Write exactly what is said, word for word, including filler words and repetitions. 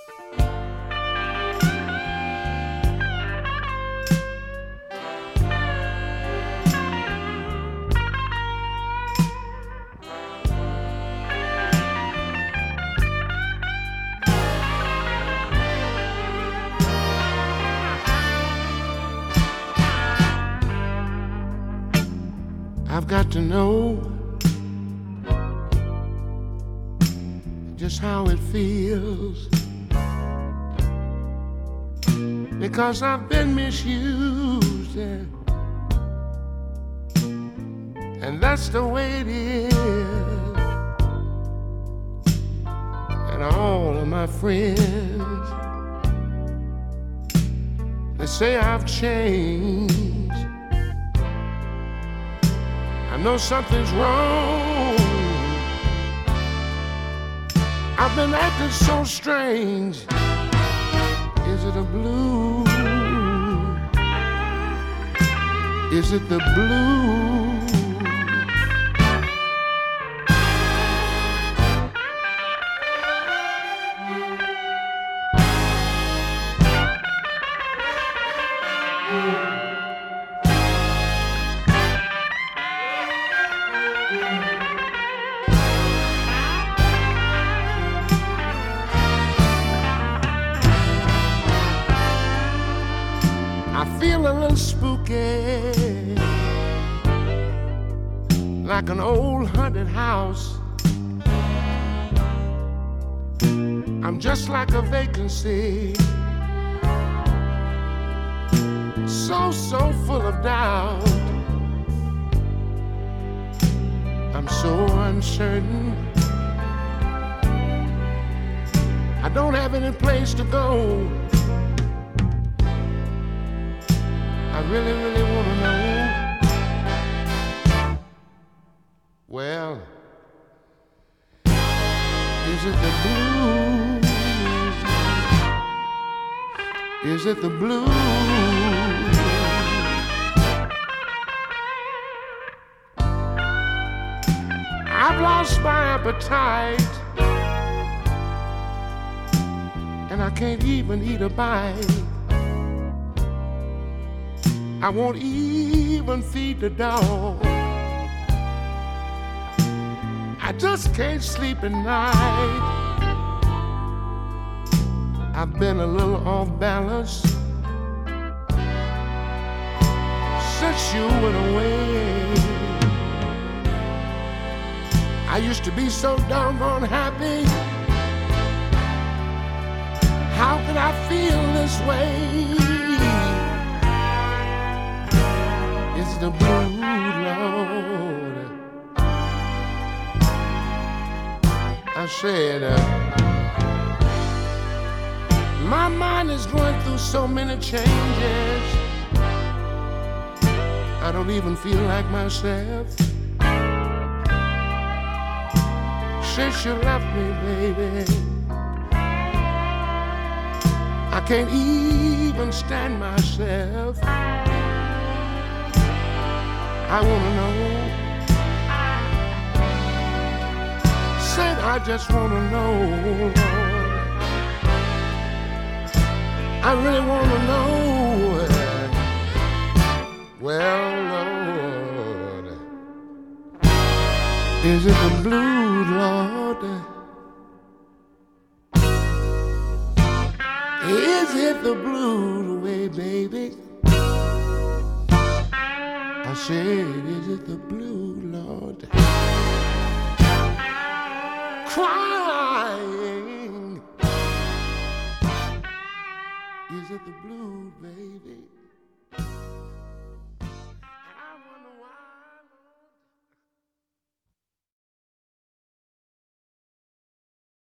I've got to know just how it feels, because I've been misused, yeah. And that's the way it is. And all of my friends, they say I've changed. I know something's wrong. I've been acting so strange. Is it a blues? Is it the blues? I feel a little spooky, like an old haunted house. I'm just like a vacancy, so, so full of doubt. I'm so uncertain. I don't have any place to go. I really, really want to know. Well, is it the blues? Is it the blues? I've lost my appetite, and I can't even eat a bite. I won't even feed the dog. I just can't sleep at night. I've been a little off balance since you went away. I used to be so doggone happy. How could I feel this way? It's the blue, Lord. I said, uh, my mind is going through so many changes. I don't even feel like myself. Since you left me, baby, I can't even stand myself. I wanna know. Said I just wanna know, Lord. I really wanna know. Well, Lord, is it the blues, Lord? Is it the blues way, baby? I said, is it the blue, Lord? Crying. Is it the blue, baby?